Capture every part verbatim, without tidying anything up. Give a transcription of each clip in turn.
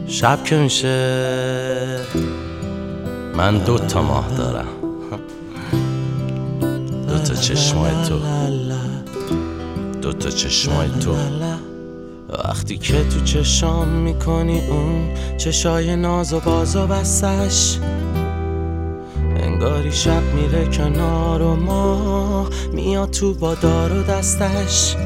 شب که میشه من دو تا ماه دارم، دو تا چشمای تو، دو تا چشمای تو. وقتی که تو چشام میکنی اون چشای ناز و باز و بستش، انگاری شب میره کنار و ماه میاد تو با دار و دستش.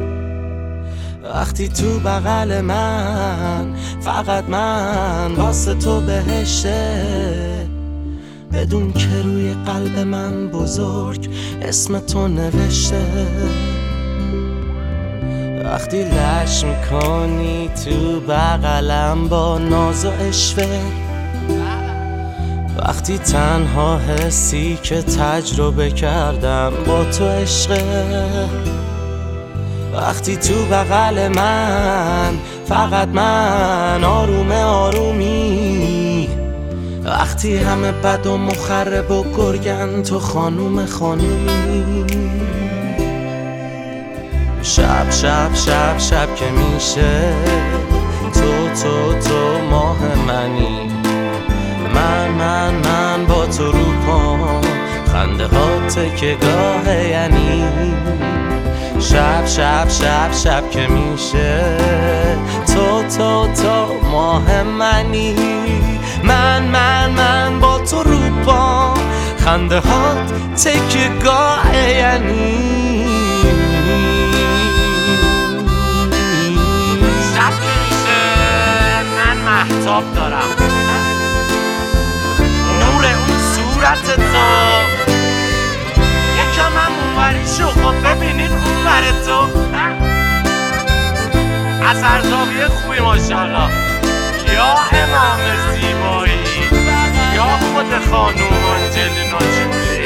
وقتی تو بغل من فقط من واسه تو بهشته، بدون که روی قلب من بزرگ اسم تو نوشته. وقتی لش میکنی تو بغلم با ناز و اشوه، وقتی تنها حسی که تجربه کردم با تو عشقه، وقتی تو بغل من فقط من آروم آرومی، وقتی همه بد و مخرب و گرگن تو خانوم خانومی. شب شب شب شب که میشه تو تو تو ماه منی، من من من با تو رو پام خنده ها تکه گاه یعنی. شب شب شب شب که میشه تو تو تو ماه منی، من من من با تو رو پام خنده ها تکه گاه یعنی. شب که میشه من مهتاب دارم، نور اون صورت تو یکم هم اونوری شو، خب ببینین اونور تو از هر زاویه خوبی ماشاءالله، یا امام زیبایی یا خود خانوم آنجلینا جولی.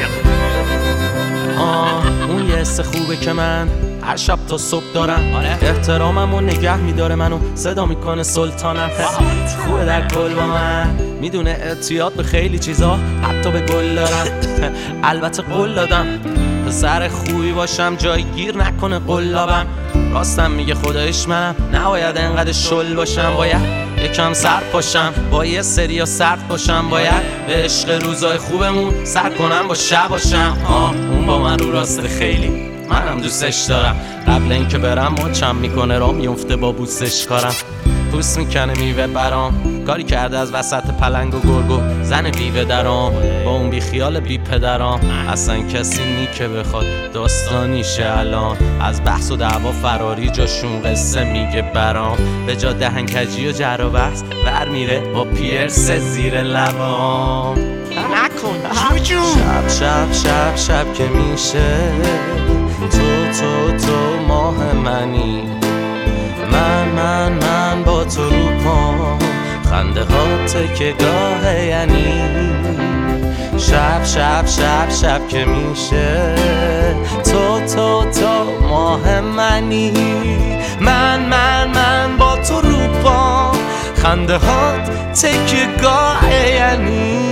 آه اون یه حس خوبه که من هر شب تا صبح دارم، احترامم و نگه میداره منو صدا میکنه سلطانم. خوبه در کل با من میدونه اعتیاد به خیلی چیزا حتی به گل دارم. البته قول دادم پسر خوبی باشم جای گیر نکنه قلابم. راستم میگه خدایش منم نباید انقدر شل باشم، باید یکم سر پاشم با یه سری سرد باشم، باید به عشق روزای خوبمون سر کنم با شب باشم. آه اون با من رو راسته خیلی منم دوستش دارم، قبل اینکه برم مچم میکنه را میفته با بوسش کارم، پوست میکنه میوه برام، کاری کرده از وسط پلنگ و گرگو زن بیوه درام، با اون بی خیال بی پدرام اصلا کسی نی که بخواد داستانیشه الان، از بحث و دعوا فراری جاشون قصه میگه برام، به جا دهنکجی و جر و بحث ور میره با پیرس زیر لبام. نکن جوجو. شب شب شب شب که میشه تو تو تو ماه منی، من من من با تو رو پام خنده ها تکه گاه یعنی. شب شب شب شب که میشه تو تو تو ماه منی، من من من با تو رو پام خنده ها تکه گاه یعنی.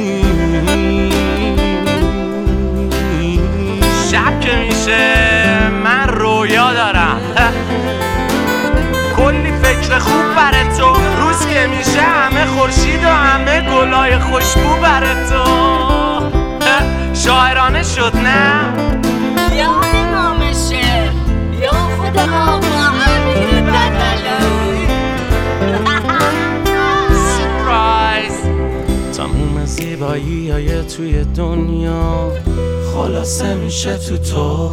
شب که میشه من رویا دارم، کلی فکر خوب برای تو، روز که میشه همه خورشید و همه گلای خوشبو برای تو. شاعرانه شد نه؟ یا امام شعر یا خود آقا امیر بدلایی. سورپرایز. تموم زیبایی های توی دنیا خلاصه میشه تو تو،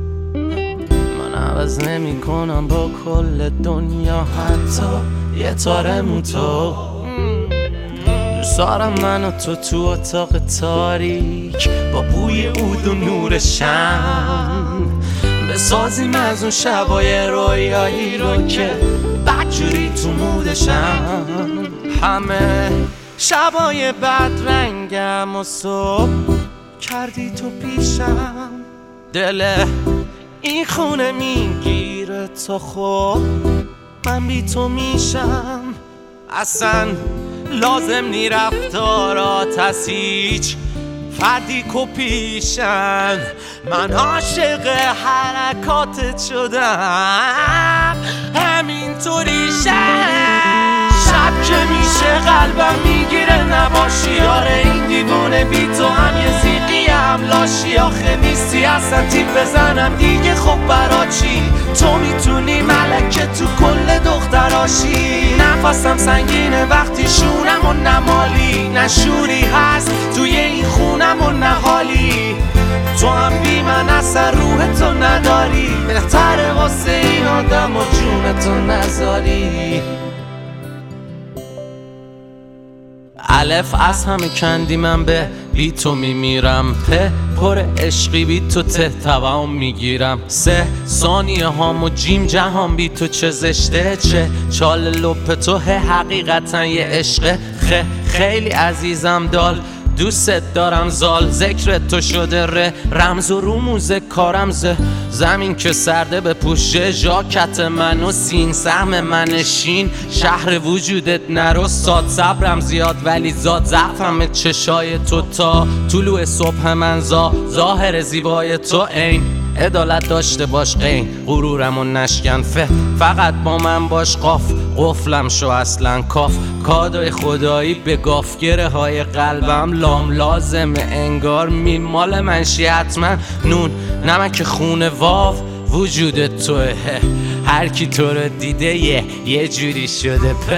عوض نمی کنم با کل دنیا حتی یه تاره موتو. دوست دارم من و تو تو اتاق تاریک با بوی عود و نور شم، بسازیم از اون شبای رویایی رو که بدجوری تو مودشم. همه شبای بد رنگم و صبح کردی تو پیشم، دل این خونه میگیره تا خب من بی تو میشم. اصلا لازم نی رفتارات از هیچ فردی کو پیشن، من عاشق حرکاتت شدم همینطوری شب. شب که قلبم میگیره نباشی. آره این دیوونه بی تو هم یه زیقی هم لاشی. آخه نیستی اصلا تیپ بزنم دیگه خب برا چی؟ تو میتونی ملکه تو کل دختراشی. نفسم سنگینه وقتی شونم و نمالی. نشوری هست توی این خونم و نهالی. تو هم بی من اثر روح تو نداری. بهتره واسه این آدم و جون تو نذاری. الف از همه کندی من به بی تو میمیرم. په پر عشقی بی تو ته توام میگیرم. سه ثانیه هام و جیم جهان بی تو چه زشته. چه چال لپ تو حقیقتا یه عشقه. خه خیلی عزیزم دال دوست دارم زال. ذکر تو شده ره رمز و رموز کارم ز زمین که سرده به پوشه. ژاکت من و سین سهم من شین. شهر وجودت نرو ساد صبرم زیاد ولی زاد ضعفم چشای تو. تا طلوع صبح من زا ظاهر زیبای تو عین. عدالت داشته باش قین غرورم و نشکن. فه فقط با من باش قاف قفلم شو اصلا کاف. کادوی خدایی به گافگره های قلبم لام لازمه انگار میمال منشی حتما. نون نمک خونه واو وجود توه. هر کی تو رو دیده یه یه جوری شده. په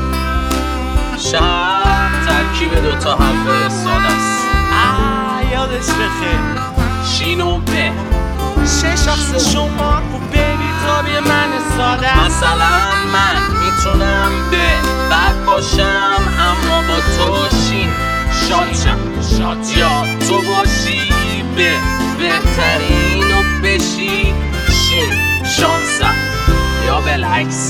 شب ترکیب دوتا حرف ساده است. یادش بخیر شین و به چه شخص شما خوب بیبی تابی من ساده. مثلا من میتونم به بد باشم اما با تو شین شاتم شات. یا تو باشی به بهترین و بشی شین شانسم یا بالعکس.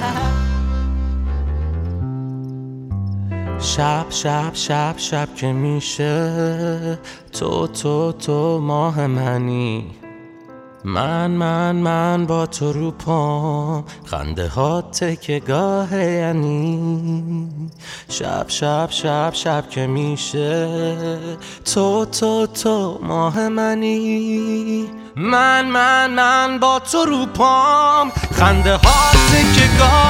شب شب شب شب که میشه تو تو تو ماه منی. من من من با تو رو پام خنده ها تکه گاه یعنی. شب شب شب شب که میشه تو تو تو ماه منی. من من من با تو رو پام خنده ها تکه گاه